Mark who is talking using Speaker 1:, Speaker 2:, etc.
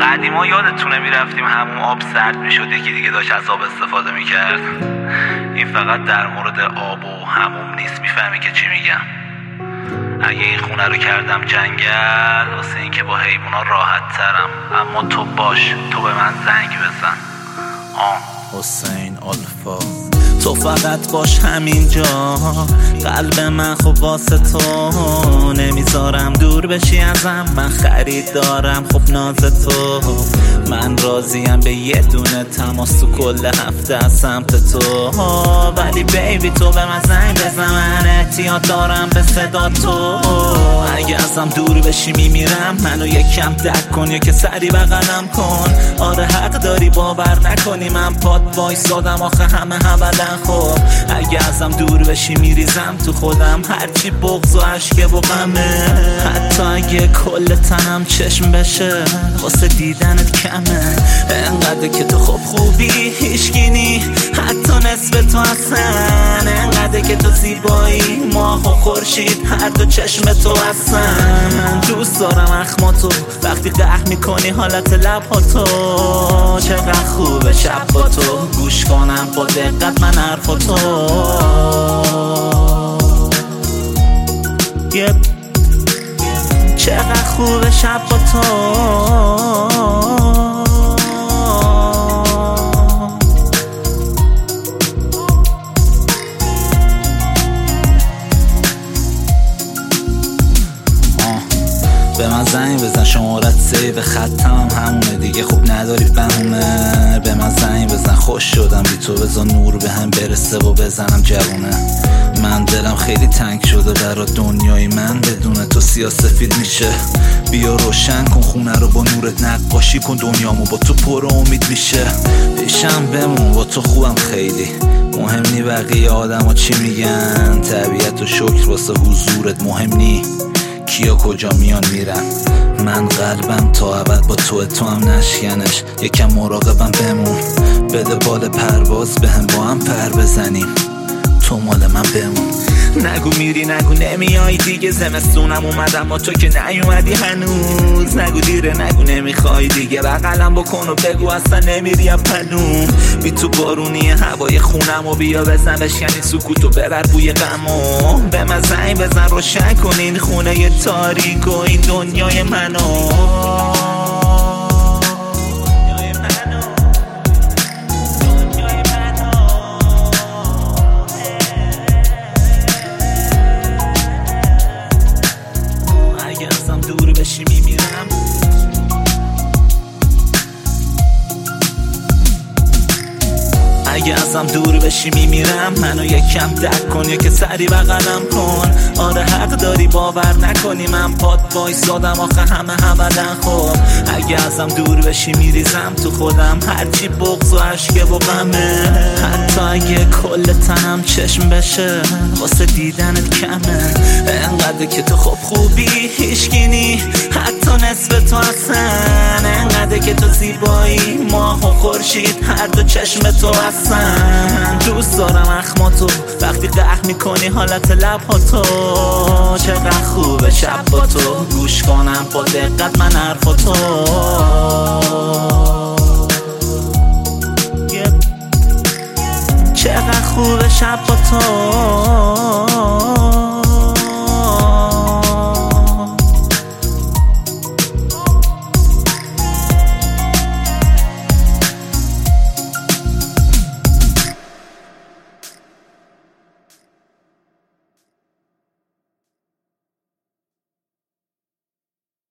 Speaker 1: قدیما یادتونه میرفتیم همون آب سرد میشد، یکی دیگه داشت از آب استفاده میکرد. این فقط در مورد آب و حموم نیست، میفهمی که چی میگم؟ اگه این خونه رو کردم جنگل واسه این که با حیوونا راحت ترم، اما تو باش، تو به من زنگ بزن.
Speaker 2: حسین آلفا، تو فقط باش همینجا، قلب من خب واسه تو، نمیذارم دور بشی ازم، من خرید دارم خب ناز تو، من راضیم به یه دونه تماس تو کل هفته از سمت تو، ولی بیبی تو به من زنگ بزن، من احتیاط دارم به صدا تو، اگه ازم دور بشی میمیرم، منو یکم دک کن یا که سری بغلم کن، آره حق داری باور نکنی من پات وایسادم آخه همه بدن، خب اگه ازم دور بشی میریزم تو خودم، هرچی بغض و عشق و غمه، حتی اگه کل تنم چشم بشه واسه دیدنت کمه، انقدر که تو خب خوبی هیشگینی، حتی نصف تو هستن، انقدر که تو زیبایی ماه و خورشید هر دو چشم تو هستن، من دوست دارم اخماتو وقتی قهر میکنی حالت لبهاتو، چقدر خوبه شب با تو گوش کنم با دقت من حرفاتو، چقدر خوبه شب با تو، به من زنگ بزن، شمارت سیو خطم همونه دیگه، خوب نداری بهونه، به من زنگ بزن، خوش شدم بی تو، بزن نور به هم برسه و بزنم جوونه، من دلم خیلی تنگ شده برا دنیای من بدون تو سیاسفید میشه، بیا روشن کن خونه رو با نورت، نقاشی کن دنیامو با تو پر امید میشه، پیشم بمون با تو خوبم خیلی، مهم نی بقیه آدم ها چی میگن، طبیعت و شکر واسه حضورت مهم نی کیا کجا میان میرن، من قلبم تا ابد با تو هم نشکنش، یکم مراقبم بمون، بده بال پرواز بهم با هم پر بزنیم، تو مال من بمون، نگو میری نگو نمیای دیگه، زمستونم اومدم با تو که نیومدی هنوز، نگو دیره نگو نمیخوای دیگه، بغلم بکن و بگو اصلا نمیری پنوم، بی تو بارونی هوای خونم و بیا بزن بشکنی سکوتو ببر بوی غمو، به من زنگ بزن روشن کن این خونه تاریک و این دنیای منو، دور بشی میمیرم، اگه ازم دور بشی میمیرم، منو یکم دک کن یا که سری بغلم کن، آره حق داری باور نکنی من پات وایسادم آخه همه بدن، خب اگه ازم دور بشی میریزم تو خودم، هرچی بغض و عشق و غمه، حتی اگه کل تنم چشم بشه واسه دیدنت کمه، انقدر که تو خب خوبی هیشگینی، حتی نصف تو هستن، انقدر که تو زیبایی ماه و خورشید هر دو چشم تو هستن، من دوست دارم اخماتو وقتی قهر میکنی حالت لبهاتو، چقدر خوبه شب با تو گوش کنم با دقت من حرفاتو، چقدر خوبه شب با تو.